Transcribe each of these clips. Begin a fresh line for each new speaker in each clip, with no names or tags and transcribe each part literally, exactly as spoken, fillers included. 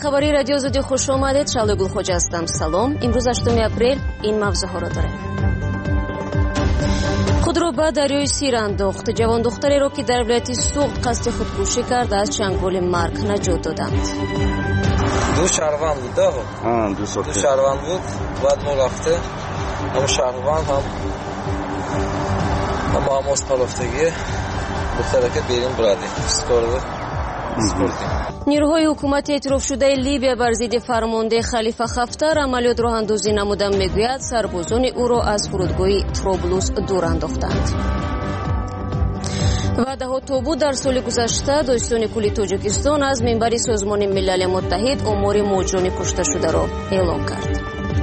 خبری رادیو زودی خوش آمدید. شعله گلخوج هستم. سلام. امروز هشتم اپریل این موضوعها را داریم. خود را به دریای سیر انداخت. جوان دختری را که در ولایت سوغد قصد خودکشی کرد از چنگال مرگ نجات دادند.
دو شهروند بود. آه دو, دو شهروند بود. بعد ما رفته هم شهروند هم هم آموز پلافتگی دختره که بیرون برادیم سکارده.
نیروهای حکومتی اعتراف شده لیبیا بر ضد فرمانده خلیفه حفتر عملیات راه اندازی نمودند. میگوید سربازان او را از فرودگاه طرابلس دور انداختند. وعده‌ها توبو در سال گذشته داستان کلی تاجیکستان از منبر سازمان ملل متحد آمار مهاجران کشته شده را اعلام کرد.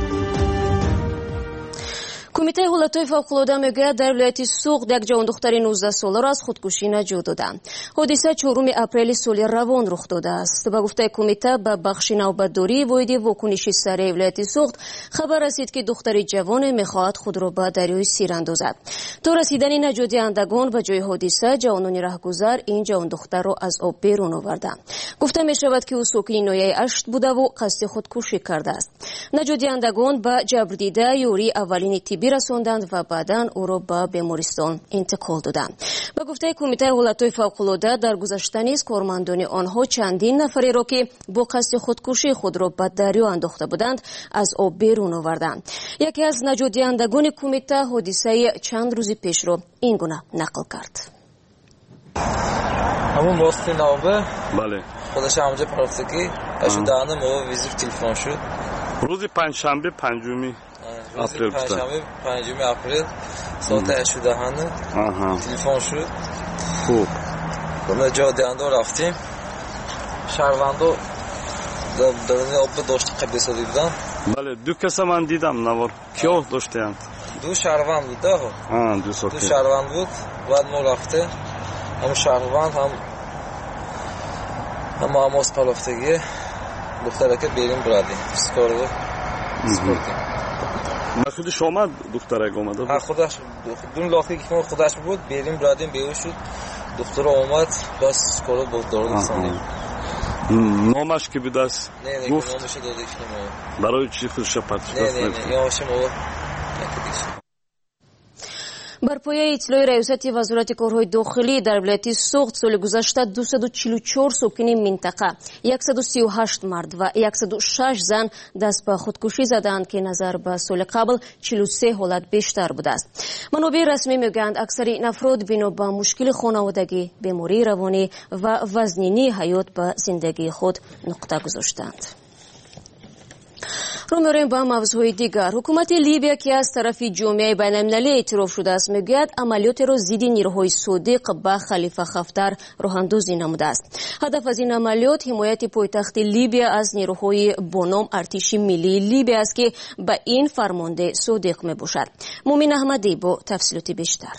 کمیته حالتهای فوق‌العاده میگوید در ولایت سوغد یک جوان دختر نوزده ساله را از خودکشی نجات دادند. حادثه چهارم اپریل سال روان رخ داده است. به گفته کمیته به بخش نوبتداری واحد واکنشی سریع ولایت سوغد خبر رسید که دختر جوان میخواهد خود را به دریای سیر اندازد. تا رسیدن نجات دهندگان به جای حادثه جوانان راهگذر این جوان دختر را از آب بیرون آوردند. گفته میشود که او ساکن ناحیه اشت بوده و قصد خودکشی کرده است. نجات دهندگان به جبردیده یوری اولین طبی رساندند و بعداً او را به بیمارستان انتقال دادند. به گفته کمیته حالتهای فوق‌العاده در گذشته نیز کارمندان آنها چندین نفری را که با قصد خودکشی خود را به دریا انداخته بودند از آب بیرون آوردند. یکی از نجات دهندگان کمیته حادثه چند روزی پیش را این گونه نقل کرد.
همون واسطه نوبه
بله
خودش همونجا پرفتگی اشودانه ما ویزیت تلفن شد
روز پنجشنبه پنجمی اپریل
پنجشنبه پنجم اپریل ساعت هشت دهانه تلفن شد.
خوب
ما جا دهنده رفتیم شهروندو در آب داشت قبل سادی بودن.
بله دو کس من دیدم نوار کیا داشتند؟
دو شهروند بود.
آه دو
دو شهروند بود. بعد ما رفته هم شهروند هم هم آموز پلافتگی دختره که بیرون برادیم سکارده سکارده
ما خودش آمد دختره آمد.
ها خودش دون لاختی که خودش بود بیرون برادیم بیهوش شد. دختره آمد بس سکارده بود دارد رساندیم.
نامش که بود است
گفت نامش داده که
برای چی خودش پرت شد؟
نه نه نه یامش ما
بر پایه اطلاع ریاست وزارت کارهای داخلی در ولایت سوغد سال گذشته دویست و چهل و چهار ساکن منطقه صد و سی و هشت مرد و صد و شش زن دست به خودکشی زدند که نظر به سال قبل چهل و سه حالت بیشتر بوده است. منابع رسمی میگویند اکثر این افراد بنا به مشکل خانوادگی، بیماری روانی و وزنینی حیات به زندگی خود نقطه گذاشتند. رو می‌ریم با موضوع دیگر. حکومت لیبیا که از طرف جامعه بین‌المللی اعتراف شده است میگوید عملیات را ضد نیروهای صادق به خلیفه حفتر راه اندازی نموده است. هدف از این عملیات حمایت پایتخت لیبیا از نیروهای بانام ارتش ملی لیبیا است که به این فرمانده صادق میباشد. مومن احمدی با تفصیلات بیشتر.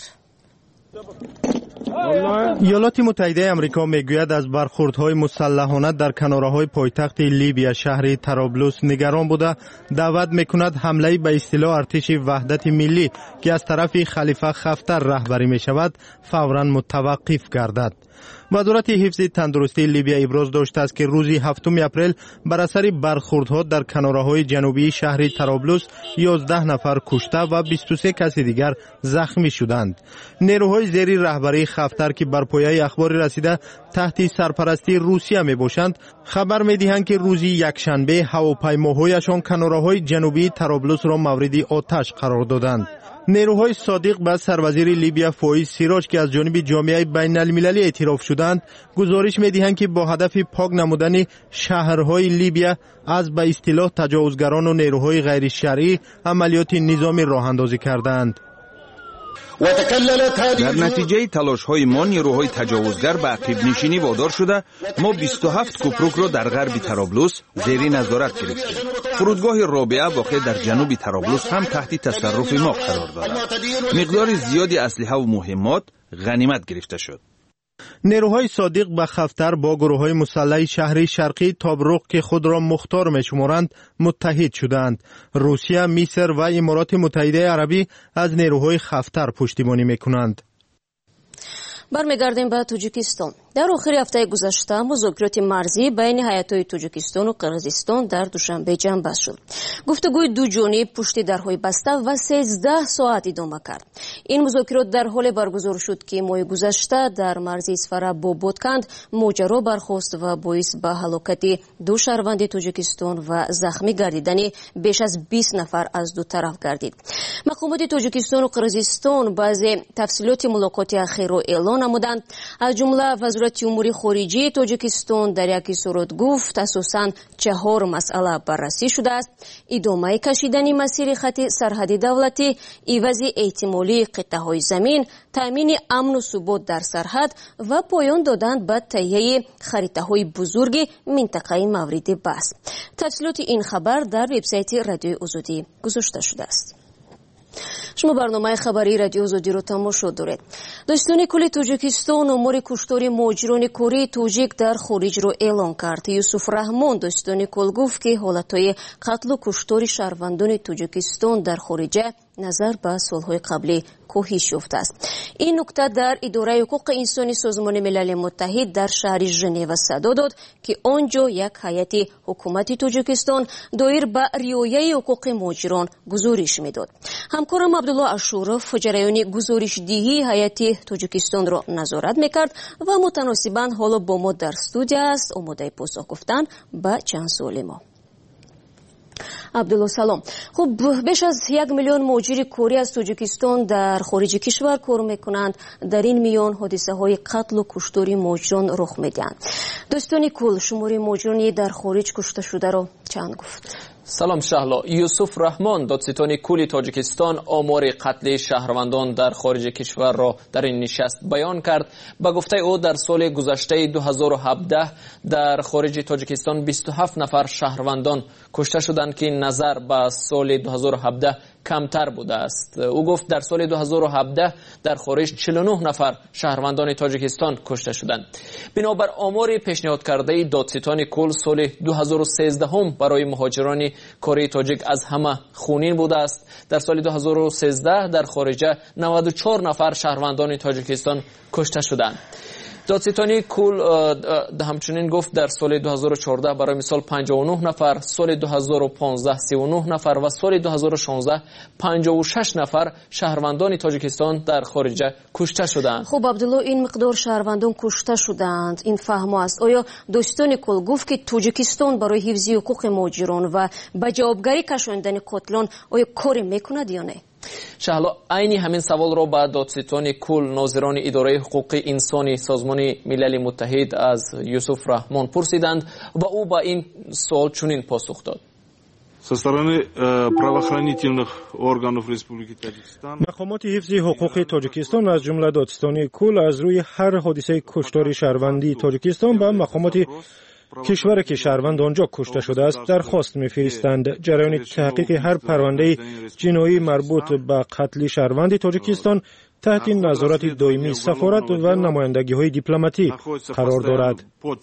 ایالات متحده آمریکا میگوید از برخوردهای مسلحانه در کناره‌های پایتخت لیبیا شهر طرابلس نگران بوده دعوت میکند حمله به اصطلاح ارتش وحدت ملی که از طرف خلیفه حفتر رهبری میشود فوراً متوقف گردد. وزارت حفظ تندرستی لیبیا ابراز داشته است که روز هفتم اپریل بر اثر برخوردها در کناره‌های جنوبی شهر طرابلس یازده نفر کشته و بیست و سه کس دیگر زخمی شدند. نیروهای زیر رهبری حفتر که بر پایه اخبار رسیده تحت سرپرستی روسیه میباشند خبر میدهند که روز یکشنبه هواپیماهایشان کناره‌های جنوبی طرابلس را مورد آتش قرار دادند. نیروهای صادق به سروزیر لیبیا فایز سیراج که از جانب جامعه بین المللی اعتراف شدند گزارش می‌دهند که با هدف پاک نمودن شهرهای لیبیا از به اصطلاح تجاوزگران و نیروهای غیر شرعی عملیات نظامی راه اندازی کردند.
در نتیجه تلاش‌های ما نیروهای تجاوزگر به عقب نشینی وادار شده ما بیست و هفت کوپروک را در غرب طرابلس زیر نظارت گرفتیم. فرودگاه رابعه واقع در جنوب طرابلس هم تحت تصرف ما قرار دارد. مقدار زیادی اسلحه و مهمات غنیمت گرفته شد.
نیروهای صادق به حفتر با گروه‌های مسلح شهری شرقی تابروق که خود را مختار می‌شمارند متحد شدند. روسیه، مصر و امارات متحده عربی از نیروهای حفتر پشتیبانی می‌کنند.
برمیگردیم به تاجیکستان. در آخر هفته گذشته مذاکرات مرزی بین هیئت‌های تاجیکستان و قرقیزستان در دوشنبه جنبش شد. گفتگوی دو جانب پشت درهای بسته و سیزده ساعت ادامه کرد. این مذاکرات در حال برگزار شد که ماه گذشته در مرز اسفره با بادکند ماجرا برخاست و باعث به هلاکت دو شهروند تاجیکستان و زخمی گردیدن بیش از بیست نفر از دو طرف گردید. مقامات تاجیکستان و قرقیزستان بعضی تفصیلات ملاقات اخیر را اعلان نمودند. از جمله وزارت امور خارجه تاجیکستان در یک صورت گفت اساساً چهار مسئله بررسی شده است: ادامه کشیدن مسیر خط سرحدی دولتی، عوض احتمالی قطعه‌های زمین، تامین امن و ثبات در سرحد و پایان دادن به تهیه خریطه‌های بزرگ منطقه مورد بحث. تفصیلات این خبر در وبسایت رادیو آزادی گذاشته شده است. شما برنامه خبری رادیو آزادی رو تماشا دارید. داستان کل تاجیکستان امور کشتار مهاجران کره تاجیک در خارج رو اعلان کرد. یوسف رحمان داستان کل گفت که حالتهای قتل و کشتار شهروندان تاجیکستان در خارج نظر به سالهای قبلی کاهش یافته است. این نکته در اداره حقوق انسانی سازمان ملل متحد در شهر ژنو صدا داد که آنجا یک هیئت حکومت تاجیکستان دایر به رعایت حقوق مهاجران گزارش میداد. همکارم عبدالله اشورف جریان گزارش دهی هیئت تاجیکستان را نظارت میکرد و متناسباً حالا با ما در استودیو است آماده پاسخ گفتن به چند سوال ما. عبدالله سلام. خب بیش از یک میلیون مهاجر کره از تاجیکستان در خارج کشور کار میکنند. در این میان حادثه های قتل و کشتار مهاجران رخ میدهند. دوستان کل شمار مهاجران در خارج کشته شده را چند گفت؟
سلام شهلا. یوسف رحمان دادستان کل تاجیکستان آمار قتل شهروندان در خارج کشور را در این نشست بیان کرد. با گفته او در سال گذشته دو هزار و هفده در خارج تاجیکستان بیست و هفت نفر شهروندان کشته شدند که نظر به سال دو هزار و هفده کمتر بوده است. او گفت در سال دو هزار و هفده در خارج چهل و نه نفر شهروندان تاجیکستان کشته شدند. بنابر آمار پیشنهاد کرده دادستان کل سال دو هزار و سیزده هم برای مهاجران کره تاجیک از همه خونین بوده است. در سال دو هزار و سیزده در خارج نود و چهار نفر شهروندان تاجیکستان کشته شدند. دادستانی کل همچنین گفت در سال دو هزار و چهارده برای مثال پنجاه و نه نفر، سال دو هزار و پانزده سی و نه نفر و سال دو هزار و شانزده پنجاه و شش نفر شهروندان تاجیکستان در خارج کشته شدند.
خب عبدالله، این مقدار شهروندان کشته شدند این فهم است. آیا دادستان کل گفت که تاجیکستان برای حفظ حقوق مهاجران و به جوابگری کشاندن قاتلان آیا کاری میکند یا نه؟
شهلا، عین همین سوال را به دادستان کل ناظران اداره حقوق انسانی سازمان ملل متحد از یوسف رحمان پرسیدند و او با این سوال چنین پاسخ داد.
مقامات حفظ حقوق تاجیکستان از جمله دادستان کل از روی هر حادثه کشتار شهروندی تاجیکستان به مقامات کشور که شهروند آنجا کشته شده است درخواست می‌فرستند. جریان تحقیق هر پرونده جنایی مربوط به قتل شهروند تاجیکستان تحت نظارت دائمی سفارت و نمایندگی‌های دیپلماتی قرار دارد.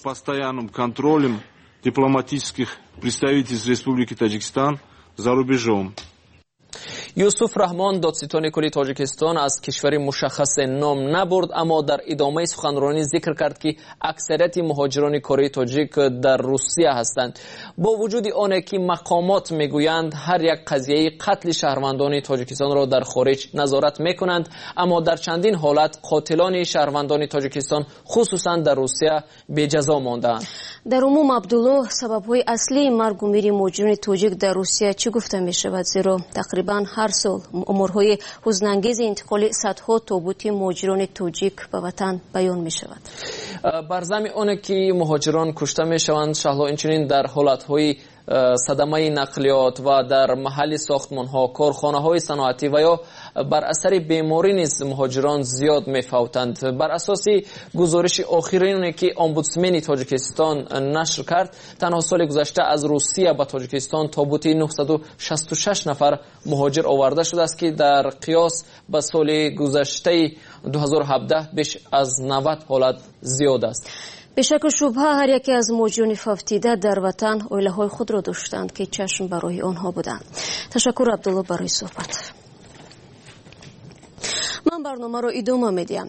یوسف رحمان دادستان کل تاجیکستان از کشور مشخص نام نبرد، اما در ادامه سخنرانی ذکر کرد که اکثریت مهاجران کره تاجیک در روسیه هستند. با وجود آنه که مقامات میگویند هر یک قضیه قتل شهروندان تاجیکستان را در خارج نظارت میکنند، اما در چندین حالت قاتلان شهروندان تاجیکستان خصوصا در روسیه به جزا ماندند.
در عموم عبدالله، سبب‌های اصلی مرگ و میر مهاجران تاجیک در روسیه چی گفته می‌شود؟ زیرا تقریباً هر سال امورهای حزن‌انگیز انتقال صدها تابوت مهاجران تاجیک به وطن بیان می‌شود.
بر ضمن آنه که مهاجران کشته می‌شوند، شهلا اینچنین در حالت‌های صدمه نقلیات و در محل ساختمان‌ها، کارخانه‌های صنعتی و یا بر اثر بیماری نیز مهاجران زیاد می‌فوتند. بر اساس گزارش آخرینی که امبودسمن تاجیکستان نشر کرد، تنها سال گذشته از روسیه به تاجیکستان تابوت نهصد و شصت و شش نفر مهاجر آورده شده است که در قیاس به سال گذشته دو هزار و هفده بیش از نود حالت زیاد است.
به شک و شبهه هر یکی از مهاجران فوتیده در وطن عائله‌های خود را داشتند که چشم برای آنها بودند. تشکر عبدالله برای صحبت. من برنامه را ادامه میدیم.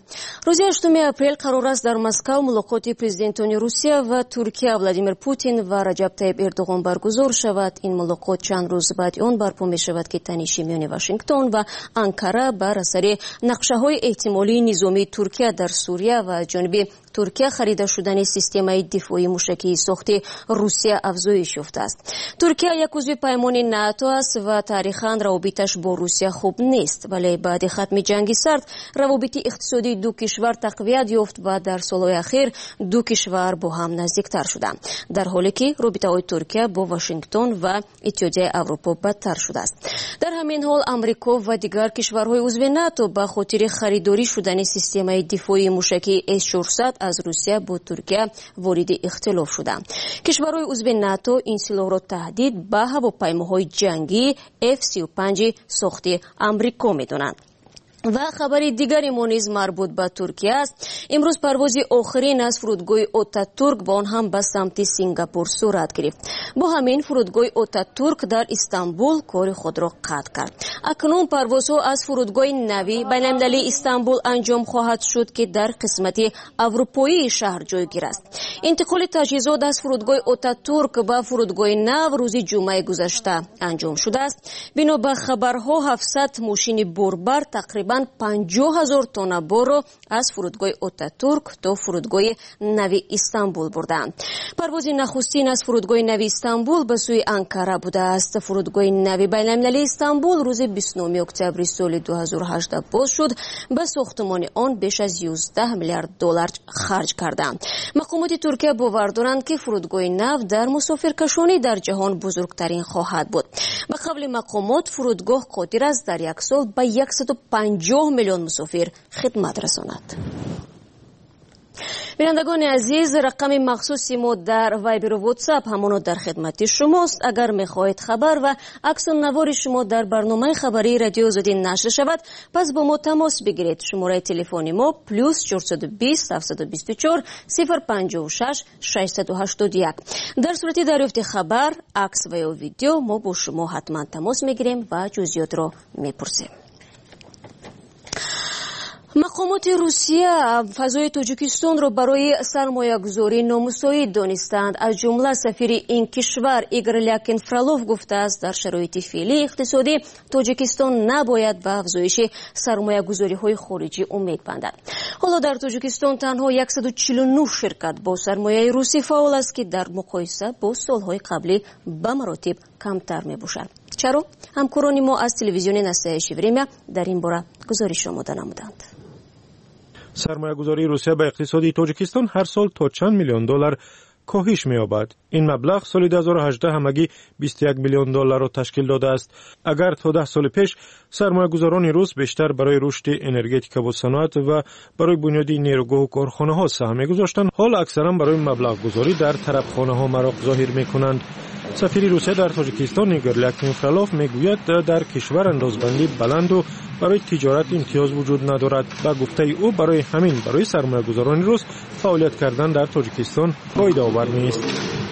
روزی هشتم اپریل قرار است در مسکو ملاقات پرزیدنتان روسیه و ترکیه ولادیمیر پوتین و رجب طیب اردوغان برگزار شود. این ملاقات چند روز بعد آن برپا می شود که تنشی میان واشنگتن و آنکارا بر اثر نقشه های احتمالی نظامی ترکیه در سوریه و جنوب ترکیه خریده شدن سیستم دفاعی موشکی ساخت روسیه افزایش یافته است. ترکیه یک عضو پیمان ناتو است و تاریخاً روابطش با روسیه خوب نیست، ولی بعد ختم جنگ سرد روابط اقتصادی دو کشور تقویت یافت و در سالهای اخیر دو کشور با هم نزدیکتر شدند، در حالی که رابطه های ترکیه با واشنگتن و اتحادیه اروپا بدتر شده است. در همین حال آمریکا و دیگر کشورهای عضو ناتو به خاطر خریداری شدن سیستم دفاعی موشکی اس چهارصد از روسیه با ترکیه وارد اختلاف شدند. کشورهای عضو ناتو این سلاح را تهدید به هواپیماهای جنگی اف سی و پنج ساخت آمریکا می‌دانند. و خبری دیگری ما نیز مربوط به ترکیه است. امروز پرواز آخرین از فرودگاه آتاتورک با آن هم به سمت سینگاپور صورت گرفت. با همین فرودگاه آتاتورک در استانبول کار خود را قطع کرد. اکنون پروازها از فرودگاه نوی بین‌المللی استانبول انجام خواهد شد که در قسمت اروپایی شهر جایگیر است. انتقال تجهیزات از فرودگاه آتاتورک به فرودگاه نو روز جمعه گذشته انجام شده است. بنا به خبرها هفتصد ماشین باربر تقریبا پنجاه هزار تن بار را از فرودگاه آتاتورک تا فرودگاه نوی استانبول بردند. پرواز نخستین از فرودگاه نوی استانبول به سوی آنکارا بوده است. فرودگاه نوی بین‌المللی استانبول روز بیست و نهم اکتبر سال دو هزار و هجده باز شد. به ساختمان آن بیش از یازده میلیارد دلار خرج کردند. مقامات ترکیه باور دارند که فرودگاه نو در مسافرکشانی در جهان بزرگترین خواهد بود. به قول مقامات فرودگاه قادر است در یک سال به صد و پنجاه میلیون مسافر خدمت رساند. بینندگان عزیز، رقم مخصوصی ما در وایبر و واتساپ همانا در خدمت شماست. اگر میخواهید خبر و عکس النوار شما در برنامه خبری رادیو آزادی نشر شود، پس با ما تماس بگیرید. شماره تلفنی ما پلوس چهارصد و بیست هفتصد و بیست و چهار صفر پنجاه و شش ششصد و هشتاد و یک. در صورت دریافت خبر، عکس و یا ویدیو ما با شما حتما تماس میگیریم و جزئیات را میپرسیم. مقامات روسیه فضای تاجیکستان را برای سرمایه‌گذاری نامساعد دانستند. از جمله سفیر این کشور ایگور لیاکین فرالوف گفته است در شرایط فعلی اقتصادی تاجیکستان نباید به افزایش سرمایه‌گذاری‌های خارجی امید بندد. حالا در تاجیکستان تنها صد و چهل و نه شرکت با سرمایه روسی فعال است که در مقایسه با سال‌های قبلی به مراتب کمتر می‌باشد. چرا؟ همکاران ما از تلویزیون نصیحت وریمیا در این باره گزارش آماده نمودند.
سرمایه‌گذاری روسیه به اقتصادی تاجیکستان هر سال تا چند میلیون دلار کاهش می‌یابد. این مبلغ سال دو هزار و هجده همگی بیست و یک میلیون دلار را تشکیل داده است. اگر تا ده سال پیش سرمایه‌گذاران روس بیشتر برای رشد انرژتیک و صنعت و برای بنیاد نیروگاه و کارخانه‌ها سهم می‌گذاشتند، حال اکثرا برای مبلغ‌گذاری در طرفخانه‌ها مراغ ظاهر می‌کنند. سفیر روسیه در تاجیکستان ایگور لیاکین فرالوف میگوید در کشور اندازبندی بلند و برای تجارت امتیاز وجود ندارد. با گفته او برای همین برای سرمایه‌گذاران روس فعالیت کردن در تاجیکستان فایده آور نیست.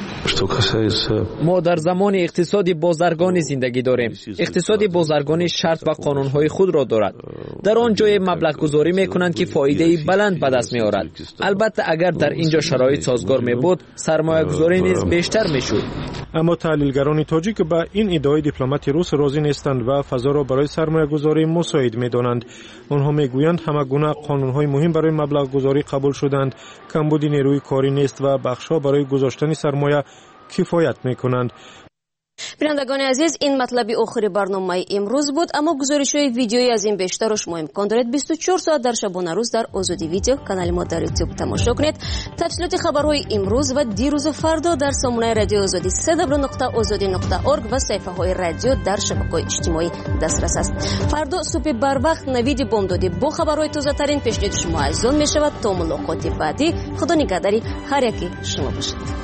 ما در زمان اقتصاد بازرگانی زندگی داریم. اقتصاد بازرگانی شرط و قانونهای خود را دارد. در آن جای مبلغ گذاری می کنند که فایده بلند به دست می آورد. البته اگر در اینجا شرایط سازگار می بود، سرمایه گذاری نیز بیشتر می شد.
اما تحلیلگران تاجیک به این ادعای دیپلمات روس راضی نیستند و فضا را برای سرمایه گذاری مساعد می دانند. آنها می گویند همه گونه قانونهای مهم برای مبلغ گذاری قبول شدند. کمبود نیروی کاری نیست و بخشها برای گذاشتن سرمایه کفایت می کنند.
بینندگان عزیز، این مطلب آخر برنامه امروز بود، اما گزارش های ویدیویی از این بیشتر را شما امکان دارید بیست و چهار ساعت در شبانه روز در آزادی ویدیو کانال ما در یوتیوب تماشا کنید. تفصیلات خبرهای امروز و دیروز و فردا در سامانه رادیو آزادی سه دبلیو نقطه آزادی نقطه اورگ و صفحه های رادیو در شبکه‌های اجتماعی دسترس است. فردا صبح بر وقت نوید بامدادی با خبرهای تازه ترین پیشنهاد شما عزیزان می شود. تا ملاقات بعدی، خدا نگهداری هر یکی شما باشد.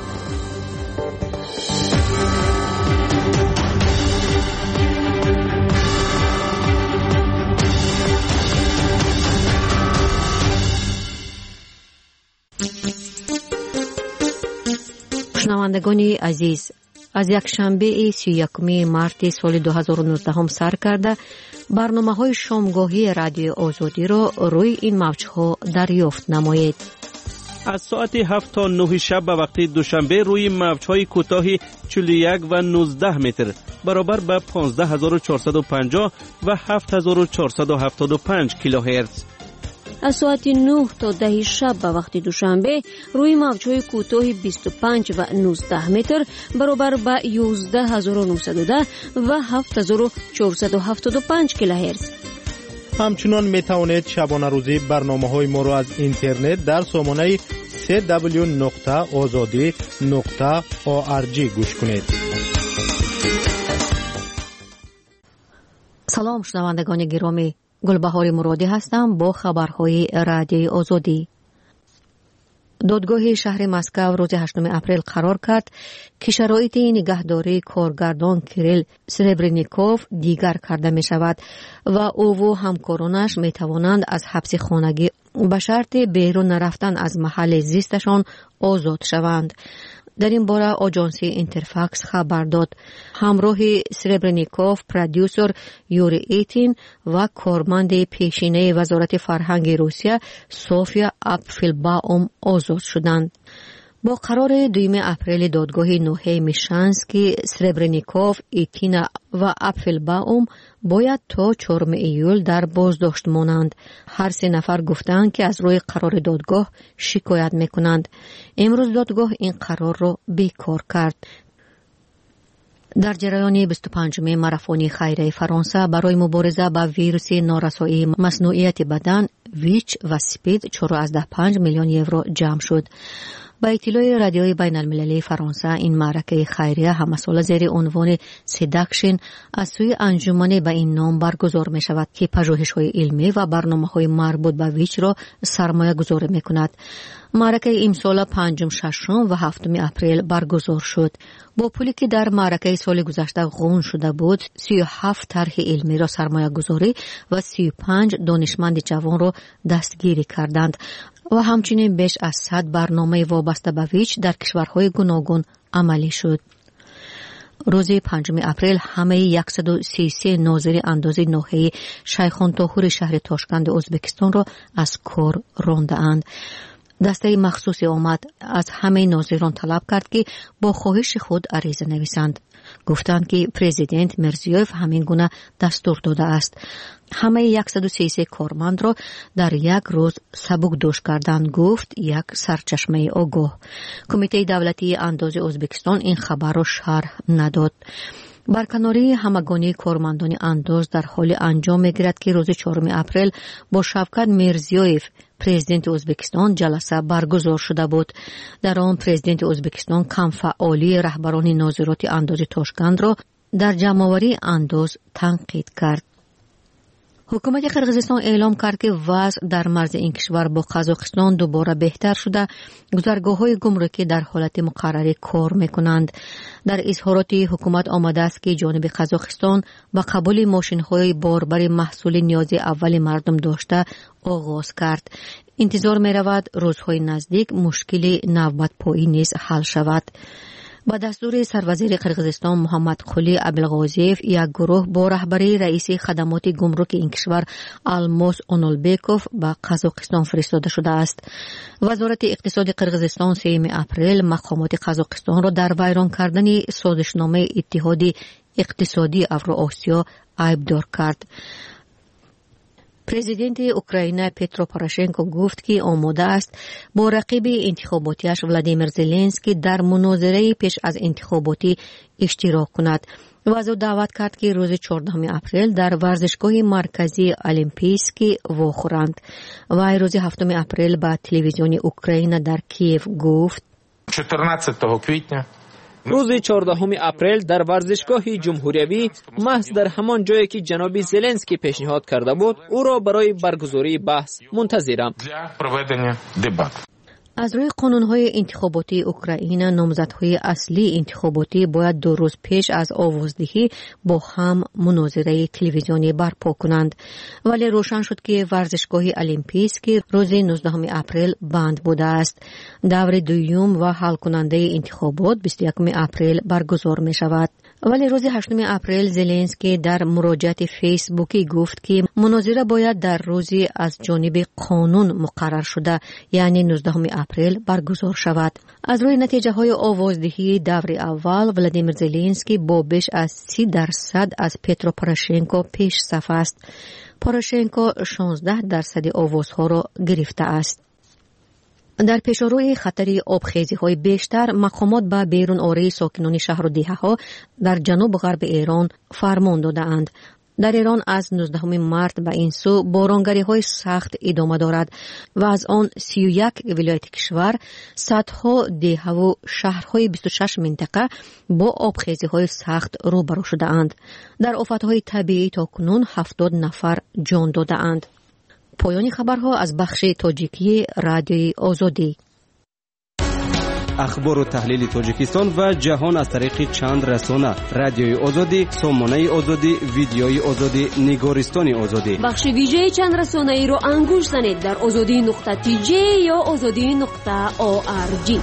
شنوندگان عزیز، از یک شنبه سی و یکم مارت سال دو هزار و نوزده سر کرده برنامه‌های شامگاهی رادیو آزادی را روی این موج‌ها دریافت نمایید.
از ساعت هفت تا نه شب به وقت دوشنبه روی موج‌های کوتاه چهل و یک و نوزده متر برابر به پانزده هزار و چهارصد و پنجاه و هفت هزار و چهارصد و هفتاد و پنج کیلوهرتز.
از ساعت نه تا ده شب به وقت دوشنبه روی موج‌های کوتاه بیست و پنج و نوزده متر برابر به یازده هزار و نهصد و ده و هفت هزار و چهارصد و هفتاد و پنج کیلوهرتز.
همچنان می توانید شبانه روزی برنامه‌های ما را از اینترنت در سامانه سی دبلیو نقطه آزادی نقطه او آر جی گوش کنید.
سلام شنوندگان گرامی، گلبهار مرادی هستم با خبرهای رادیوی آزادی. دادگاه شهر مسکو روز هشتم اپریل قرار کرد که شرایط نگهداری کارگردان کیریل سربرنیکوف دیگر کرده می شود و او و همکارانش می توانند از حبس خانگی به شرط بیرون نرفتن از محل زیستشان آزاد شوند. در این باره آژانس اینترفاکس خبر داد. همراه سربرنیکوف پرودیوسر یوری ایتین و کارمند پیشینه وزارت فرهنگ روسیه سوفیا اپفلباوم آزاد شدند. با قرار دوم اپریل دادگاه نوحه میشانسکی سربرنیکوف، ایتین و اپفلباوم باید تا چهارم ایول در بازداشت مانند. هر سه نفر گفتند که از روی قرار دادگاه شکایت میکنند. امروز دادگاه این قرار را بیکار کرد. در جریان بیست و پنجمین ماراتون خیریه فرانسه برای مبارزه با ویروس نارسایی مصنوعیت بدن ویچ و سپید چهار و پنج میلیون یورو جمع شد. با اطلاع رادیوی بین المللی فرانسه این معرکه خیریه همساله زیر عنوان سیدکشن از سوی انجمن به این نام برگزار می شود که پژوهش‌های علمی و برنامه‌های مربوط به ویچ را سرمایه گذاری می کند. معرکه امسال پنجم، ششم و هفتم اپریل برگزار شد. با پولی که در معرکه سال گذشته غون شده بود، سی و هفت طرح علمی را سرمایه گذاری و سی و پنج دانشمند جوان را دستگیری کردند و همچنین بیش از صد برنامه وابسته به ویچ در کشورهای گوناگون عملی شد. روز پنجم اپریل همه صد و سی و سه ناظر اندازه ناحیه شیخان طاهور شهر تاشکند ازبکستان را از کار رانده‌اند. دسته مخصوصی آمد از همه ناظران طلب کرد که با خواهش خود عریضه نویسند. گفتند که پرزیدنت مرزیوف همین گونه دستور داده است. همه صد و سی و سه کارمند را در یک روز سبک دوش کردند، گفت یک سرچشمه آگاه. کمیته دولتی اندازه ازبکستان این خبر را شرح نداد. برکناری همگانی کارمندان انداز در حال انجام می‌گیرد که روز چهارم اپریل با شوکت میرزیویف پرزیدنت ازبکستان جلسه برگزار شده بود. در آن پرزیدنت ازبکستان کم فعالی رهبران ناظرات انداز تاشکند را در جمع‌آوری انداز تنقید کرد. حکومت قرقیزستان اعلام کرد که وضع در مرز این کشور با قزاقستان دوباره بهتر شده. گذرگاه‌های گمرکی در حالت مقرری کار می‌کنند. در اظهارات حکومت آمده است که جانب قزاقستان با قبول ماشین‌های باربر محصول نیاز اول مردم داشته آغاز کرد. انتظار می‌رود روزهای نزدیک مشکل نوبت پایی نیز حل شود. با دستور سروزیر قرقیزستان محمد قلی ابلغازیف یک گروه با رهبری رئیس خدمات گمرک این کشور الماس اونالبیکوف به قزاقستان فرستاده شده است. وزارت اقتصاد قرقیزستان سوم اپریل مقامات قزاقستان را در ویران کردن سازشنامه اتحاد اقتصادی اوراسیا عیبدار کرد. پرزیدنت اوکراین پترو پوروشنکو گفت که آماده است با رقیب انتخاباتیش ولادیمیر زلنسکی در مناظره پیش از انتخاباتی اشتراک کند و از او دعوت کرد که روز چهاردهم اپریل در ورزشگاه مرکزی المپیسکی واخورند. و روز هفتم اپریل با تلویزیون اوکراین در کیف گفت
چهارده کwietnia
روز چهاردهم اپریل در ورزشگاه جمهوریوی محض در همان جایی که جناب زلنسکی پیشنهاد کرده بود او را برای برگزاری بحث منتظرم.
از روی قانون‌های انتخاباتی اوکراین، نامزدهای اصلی انتخاباتی باید دو روز پیش از آوازدهی با هم مناظره تلویزیونی برپا کنند. ولی روشن شد که ورزشگاه المپیسک روز نوزدهم اپریل بند بوده است. دور دوم و حل کننده انتخابات بیست و یکم اپریل برگزار می شود. ولی روز هشتم اپریل زلنسکی در مراجعه فیسبوکی گفت که مناظره باید در روزی از جانب قانون مقرر شده، یعنی نوزدهم اپریل برگزار شود. از روی نتیجه های آوازدهی دور اول، ولادیمیر زلنسکی با بیش از سی درصد از پترو پوروشنکو پیش صف است. پوروشنکو شانزده درصد آوازها را گرفته است. در پیشروی خطر آبخیزی های بیشتر، مقامات به بیرون آوری ساکنان شهر و دیه ها در جنوب غرب ایران فرمان داده اند. در ایران از نوزدهم مارس به این سو بارانگری های سخت ادامه دارد و از آن سی و یک ولایت کشور صدها دیه و شهرهای بیست و شش منطقه با آبخیزی های سخت روبرو شده اند. در آفتهای طبیعی تا کنون هفتاد نفر جان داده اند. پایان خبرها از بخش تاجیکی رادیوی آزادی.
اخبار و تحلیل تاجیکستان و جهان از طریق چند رسانه: رادیوی آزادی، سامانه آزادی، ویدیوی آزادی، نگارستان آزادی.
بخش ویژه چند رسانه ای رو انگوش زنید در آزادی نقطه تی جی یا آزادی نقطه او آر جی.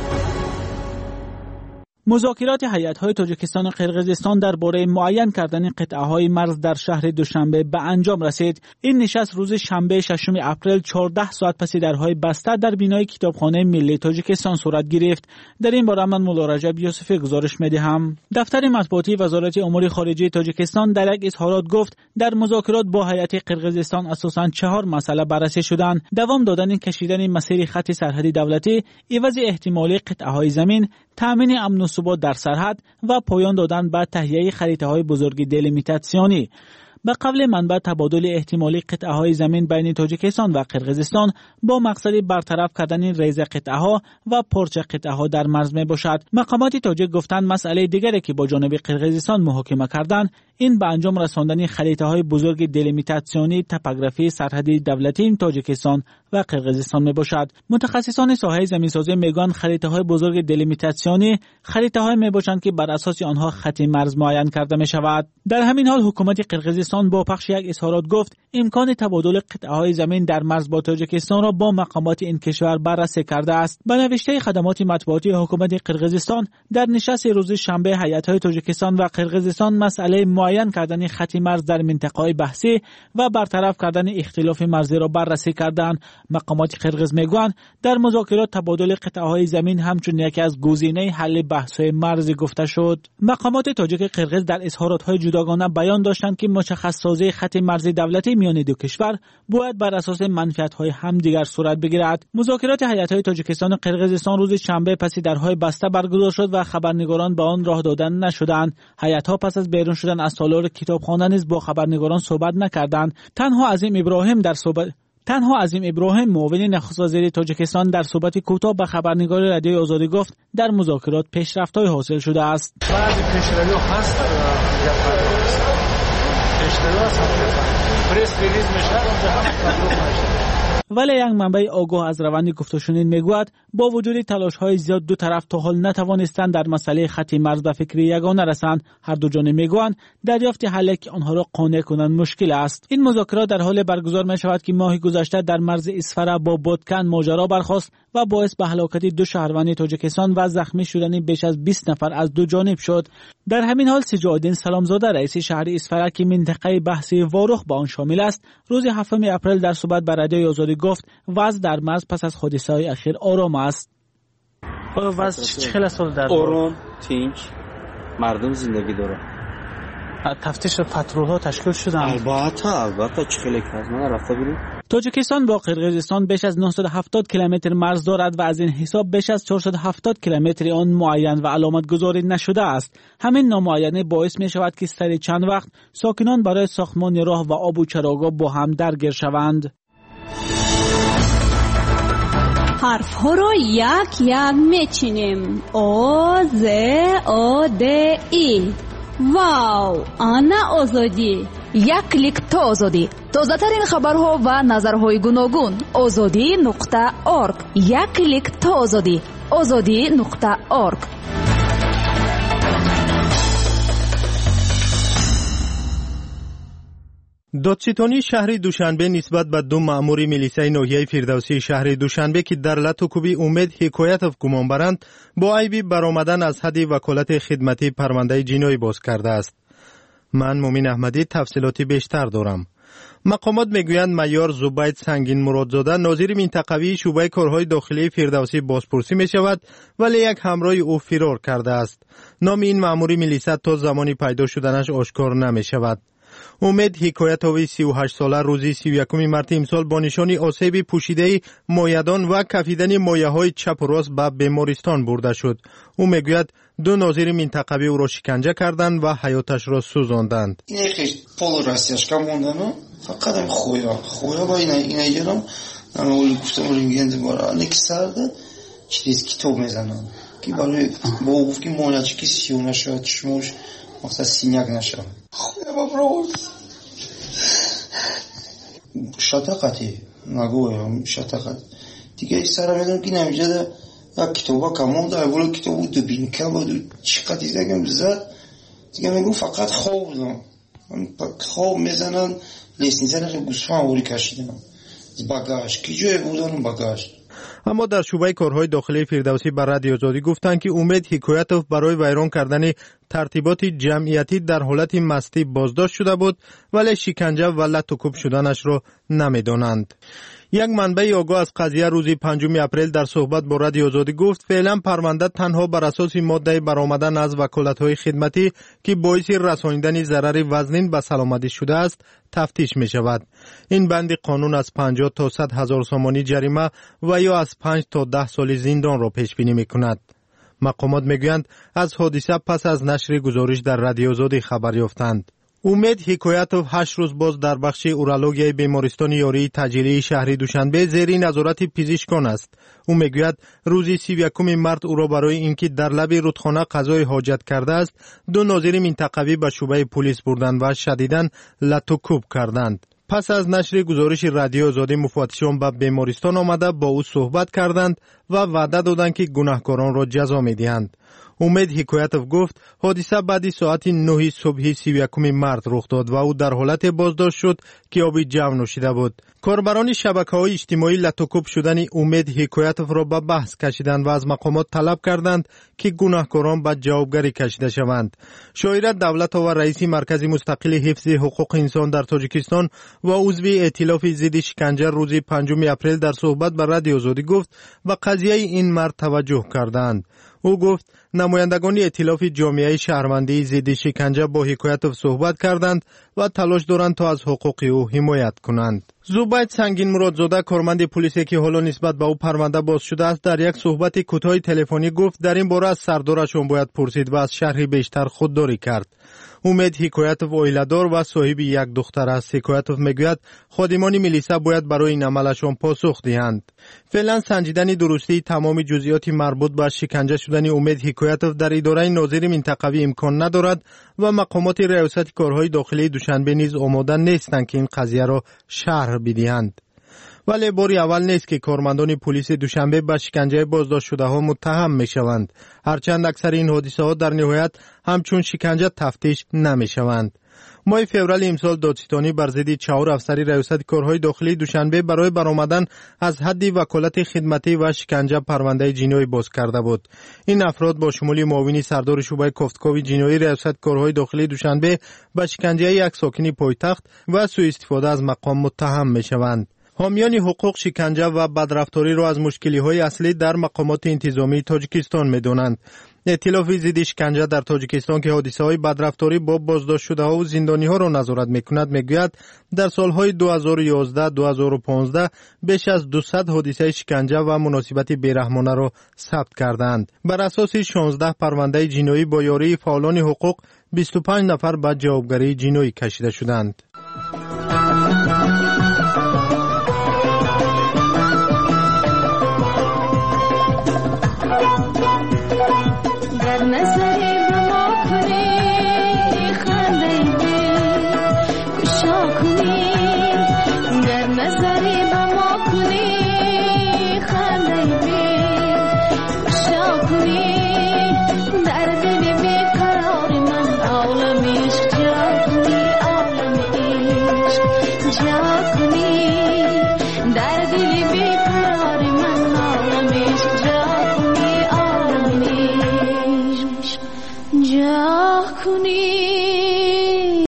مذاکرات هیئت‌های تاجیکستان و قرقیزستان درباره معین کردن قطعه‌های مرز در شهر دوشنبه به انجام رسید. این نشست روز شنبه ششم اپریل چهارده ساعت پس درهای بسته در بینای کتابخانه ملی تاجیکستان صورت گرفت. در این باره من مولا رجب یوسفی گزارش می‌دهم. دفتر مطبوعاتی وزارت امور خارجه تاجیکستان در یک اظهارات گفت در مذاکرات با هیئت قرقیزستان اساساً چهار مسئله بررسی شدند: دوام دادن کشیدن مسیر خط سرحدی دولتی، عوض احتمالی قطعه‌های زمین، تامین امن و ثبات در سرحد و پایان دادن به تهیه خریطه‌های بزرگ دلیمیتاسیونی. به قول منبع، تبادل احتمالی قطعه‌های زمین بین تاجیکستان و قرقیزستان با مقصد برطرف کردن ریز قطعه‌ها و پرچ قطعه‌ها در مرز می‌باشد. مقامات تاجیک گفتند مسئله دیگری که با جانب قرقیزستان محاکمه کردند این به انجام رساندن خریطه‌های بزرگ دلیمیتاسیونی توپوگرافی سرحدی دولتی تاجیکستان و قرقیزستان میباشد. متخصصان ساحه زمینسازی میگویند خریطه‌های بزرگ دلیمیتاسیونی خریطه‌های میباشند که بر اساس آنها خط مرز معین کرده میشود. در همین حال حکومت قرقیزستان با پخش یک اظهارات گفت امکان تبادل قطعه‌های زمین در مرز با تاجیکستان را با مقامات این کشور بررسی کرده است. به نوشته خدمات مطبوعاتی حکومت قرقیزستان، در نشست روز شنبه هیئت‌های تاجیکستان و قرقیزستان مسئله معین کردن خط مرز در منطقه‌های بحثی و برطرف کردن اختلاف مرزی را بررسی کردند. مقامات قرقیز میگویند در مذاکرات تبادل قطعه‌های زمین همچون یکی از گزینه حل بحث‌های مرزی گفته شد. مقامات تاجیک قرقیز در اظهارات‌های جداگانه بیان داشتند که مشخص‌سازی خط مرزی دولتی میان دو کشور باید بر اساس منفعت‌های همدیگر صورت بگیرد. مذاکرات هیئت‌های تاجیکستان و قرقیزستان روز شنبه پس درهای بسته برگزار شد و خبرنگاران به آن راه دادن نشدند. هیئت‌ها پس از بیرون شدن از تالار کتابخانه نیز با خبرنگاران صحبت نکردند. تنها عظیم ابراهیم در صحبت تنها عظیم ابراهیم معاون نخست وزیر تاجیکستان در صحبت کوتاه به خبرنگار رادیوی آزادی گفت در مذاکرات پیشرفت‌های حاصل شده است.
بعضی پیشروی هست پیشروی هست پرس ریلیز میشه اونجا هم نشه.
ولی یک منبع آگاه از روند گفتگوشنید میگوید با وجود تلاش‌های زیاد دو طرف تا حال نتوانستند در مسئله خط مرز به فکر یگانه رسند. هر دو جانب میگویند دریافت حلی که آنها را قانع کنند مشکل است. این مذاکرات در حال برگزار می شود که ماه گذشته در مرز اسفره با بادکن ماجرا برخاست و باعث به هلاکت دو شهروند تاجیکستان و زخمی شدن بیش از بیست نفر از دو جانب شد. در همین حال سجادالدین سلامزاده رئیس شهر اسفره که منطقه بحثی واروخ به آن شامل است، روز هفتم اپریل در صحبت با رادیوی آزادی گفت وضع در مرز پس از حادثه‌های اخیر آرام است.
وضع چه سال در
آرام، تینج، مردم زندگی داره.
تفتیش پترول‌ها تشکیل شدن.
البته البته چه خیلی از من رفته بیرون.
تاجیکستان با قرقیزستان بیش از نهصد و هفتاد کیلومتر مرز دارد و از این حساب بیش از چهارصد و هفتاد کیلومتر آن معین و علامت گذاری نشده است. همین نامعینه باعث می شود که سر چند وقت ساکنان برای ساختمان راه و آب و چراگاه با هم درگیر شوند.
حرف ها رو یک یک میچینیم. او ز او د ای. واو، آنا آزادی.
یک کلیک تا آزادی. تازه‌ترین خبرها و نظرهای گوناگون. آزادی نقطه اورگ. یک کلیک تا آزادی. آزادی نقطه اورگ.
دادستانی شهر دوشنبه نسبت به دو مأمور میلیسای ناحیه فردوسی شهر دوشنبه که در لطوکوبی امید حکایتوف گمان برند با عیبی برآمدن از حد وکالت خدمتی پرونده جنایی باز کرده است. من مومن احمدی تفصیلاتی بیشتر دارم. مقامات میگویند مایور زبید سنگین مرادزاده ناظر منطقوی شعبه کارهای داخلی فردوسی بازپرسی می شود ولی یک همراه او فرار کرده است. نام این مأمور میلیسا تا زمانی پیدا شدنش آشکار نمی شود. امید حکایتوی سی و هشت ساله روزی سی و یکم مارس امسال با نشان آسیب پوشیده مایعدان و کفیدن مایعهای چپ و راست به بیمارستان برده شد. او میگوید دو ناظر منطقوی او را شکنجه کردند و حیاتش را سوزاندند.
این خیلی پول راستیش کموندن فقط هم خویا خویا با اینا اینا یارم من اولی گفتم رنگند بارا نکی سرده چیز کتاب میزنن که برای با گفت که مونچ کی سیو نشد چشمش مثلا سینیک نشد خویا با برود شتاقتی نگویم شتاقت دیگه سر میدونم که نمیجده یک کتابا کمون داره ولی کتابو دو بین که بود چقدر دیگه زد دیگه میگم فقط خواب بودم خواب میزنن لیسنیزن رو گوسفند اوری کشیدم باگاش کی جای بودن باگاش.
اما در شعبه کارهای داخلی فردوسی بر رادیو آزادی گفتند که امید حکایتوف برای ویران کردن ترتیبات جمعیتی در حالت مستی بازداشت شده بود ولی شکنجه و لطوکوب شدنش را نمیدانند. یک منبع آگاه از قضیه روزی پنجم اپریل در صحبت با رادیو آزادی گفت فعلا پرونده تنها بر اساس ماده برآمدن از وکالت‌های خدمتی که باعث رسانیدن ضرر وزنین به سلامتی شده است تفتیش می شود. این بند قانون از پنجاه تا صد هزار سامانی جریمه و یا از پنج تا ده سال زندان را پیش بینی می کند. مقامات می گویند از حادثه پس از نشر گزارش در رادیو آزادی خبر یافتند. امید حکایتوف هشت روز باز در بخش اورولوژی بیمارستان یاری تجلی شهر دوشنبه زیر نظارت پزشکان است. او میگوید روز سی و یکم مارس او را برای اینکه در لب رودخانه قضای حاجت کرده است دو ناظر منطقوی به شعبه پلیس بردند و شدیداً لطوکوب کردند. پس از نشر گزارش رادیو آزادی مفتشان به بیمارستان آمده با او صحبت کردند و وعده دادند که گناهکاران را جزا میدهند. امید حکایتوف گفت حادثه بعد ساعت نه صبح سی و یکم مارس رخ داد و او در حالت بازداشت شد که آبی جو نوشیده بود. کاربران شبکه‌های اجتماعی لطوکوب شدن امید حکایتوف را به بحث کشیدند و از مقامات طلب کردند که گناهکاران به جوابگری کشیده شوند. شاعر دولت و رئیس مرکز مستقل حفظ حقوق انسان در تاجیکستان و عضو ائتلاف ضد شکنجه روز پنجم اپریل در صحبت با رادیو آزادی گفت به قضیه این مرد توجه کردند. او گفت نمایندگان ائتلاف جامعه شهروندی ضد شکنجه با حکایتوف صحبت کردند و تلاش دارند تا از حقوق او حمایت کنند. زبید سنگین مرادزاده کارمند پلیسی که حالا نسبت به او پرونده باز شده است در یک صحبت کوتاه تلفنی گفت در این باره از سردارشان باید پرسید و از شرح بیشتر خودداری کرد. امید حکایتوف عائله‌دار و صاحب یک دختر است. حکایتوف میگوید خادمان میلیسا باید برای این عملشان پاسخ دهند. فعلا سنجیدن درستی تمام جزئیات مربوط به شکنجه شدن امید حکایتوف در اداره ناظر منطقوی امکان ندارد و مقامات ریاست کارهای داخلی دوشنبه نیز آماده نیستند که این قضیه را شرح بدهند. ولی باری اول نیست که کارمندان پلیس دوشنبه به شکنجه بازداشت شده ها متهم می شوند. هرچند اکثر این حادثه ها در نهایت همچون شکنجه تفتیش نمی شوند. ماه فوریه امسال دادستانی بر ضد چهار افسر ریاست کارهای داخلی دوشنبه برای برآمدن از حد وکالت خدمتی و شکنجه پرونده جنایی باز کرده بود. این افراد با شمول معاون سردار شعبه کافتکاوی جنایی ریاست کارهای داخلی دوشنبه به شکنجه یک ساکن پایتخت و سوء استفاده از مقام متهم می شوند. حامیان حقوق شکنجه و بدرفتاری را از مشکلی‌های اصلی در مقامات انتظامی تاجیکستان می‌دانند. ائتلاف ضد شکنجه در تاجیکستان که حادثه‌های بدرفتاری با بازداشت شده‌ها و زندانی‌ها را نظارت می‌کند می‌گوید در سال‌های دو هزار و یازده دو هزار و پانزده بیش از دویست حادثه شکنجه و مناسبت بیرحمانه را ثبت کردند. بر اساس شانزده پرونده جنایی با یاری فعالان حقوق بیست و پنج نفر به جوابگری جنایی کشیده شدند.